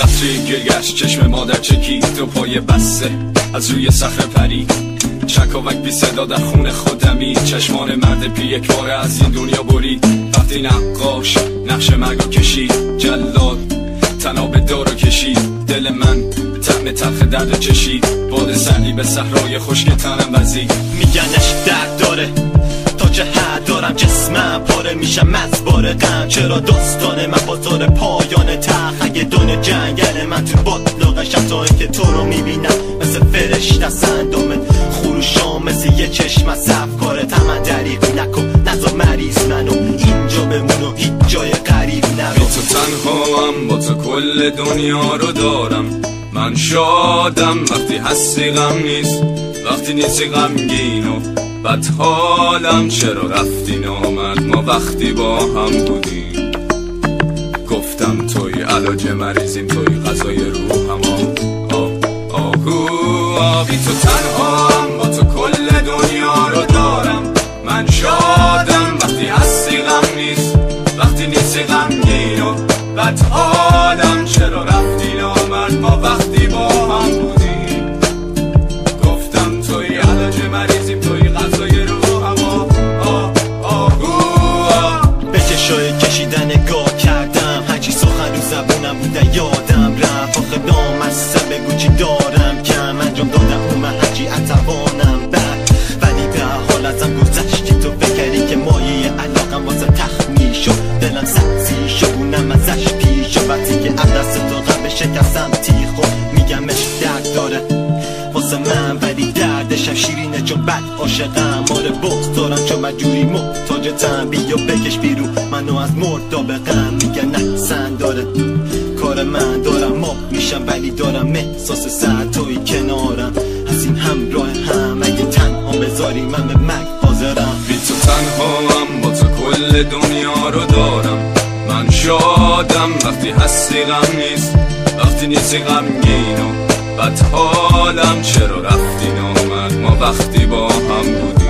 قطره گرگشت چشم مادر چکید، دو پای بسته از روی صخره پرید، چکاوک بی صدا در خون خودمی، چشمان مرد پی یک باره از این دنیا برید. وقتی نقاش نقش مرگو کشید، جلاد تناب دارو کشید، دل من طعم تلخ درد چشید، باد سردی به صحرای خشک تنم وزید. میگنش درد داره تا چه حد دارم، جسمم پاره میشم از بار غم، چرا داستان من بازار پایان تخت، اگه دنیا جنگل من تو باطلاقشم، تا اینکه تو رو میبینم مثل فرشته سندامت خروشام، مثل یه چشم از افکارت، همه دریغ نکن نزا مریض منو اینجا بمون و هیچ جای غریب نرو. بی تو تنها هم با تو کل دنیا رو دارم، من شادم وقتی هستی غم نیست، وقتی نیستی غمگین و بد حالم، چرا رفتی نامد ما وقتی با هم بودیم. گفتم توی علاج مریضیم، توی غذای روحم، بی تو تنها هم با تو کل دنیا رو دارم، من شادم وقتی هستی غم نیست، وقتی نیستی غمگین و بد حالم، چرا رفتی نامد ما وقتی با هم بودیم. گفتم توی علاج مریضیم، توی غذای روحم، به چشای کشیدن نگاه کردم، هرچی سخن رو زبونم بوده یادم رفت، آخه نامستم بگو چی دارم کم، انجام دادم اومه هرچی اتوانم بعد، ولی به حال ازم گذشتی تو، فکری که مایه علاقم واسه تخت میشو، دلم سبزی شبونم ازش پیشو، وقتی که عدست تو غم شکستم تیخو، میگمش درد داره واسه من ولی دردشم شیرینه چون بد عاشقم، آره بغض دارم چون مجبوری محتاجتم، بیا بکش بیرون منو از مردابقم، میگن نه سن داره کار من، دارم ماب میشم ولی دارم احساس سر توی کنارم، از این همراه هم، اگه تنها بذاری من به مرگ حاضرم. بی تو تنها هم با تو کل دنیا رو دارم، من شادم وقتی هستی غم نیست، وقتی نیستی غمگین و بد حالم، چرا رفتی نامد ما وقتی با هم بود.